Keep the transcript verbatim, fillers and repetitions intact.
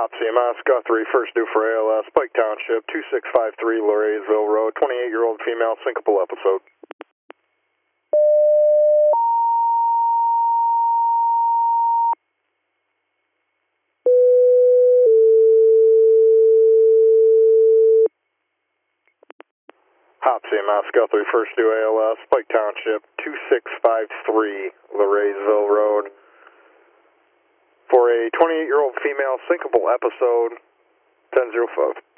Hop C M S, Guthrie, first due for A L S, Pike Township, two six five three, Lorraysville Road, twenty-eight-year-old female, syncopal episode. Hop C M S, Guthrie, first due A L S, Pike Township, two six five three, Lorraysville Road, for a twenty-eight-year-old female, syncopal episode, ten oh five.